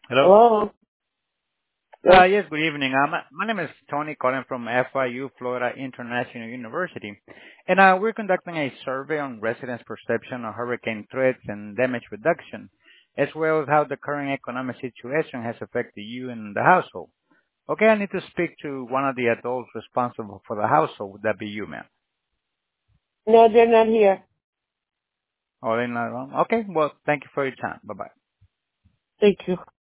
Hello. Hello? Yes. Yes, good evening. My name is Tony calling from FIU Florida International University, and we're conducting a survey on residents' perception of hurricane threats and damage reduction, as well as how the current economic situation has affected you and the household. Okay, I need to speak to one of the adults responsible for the household. Would that be you, ma'am? No, they're not here. Oh, they're not wrong? Okay, well, thank you for your time. Bye-bye. Thank you.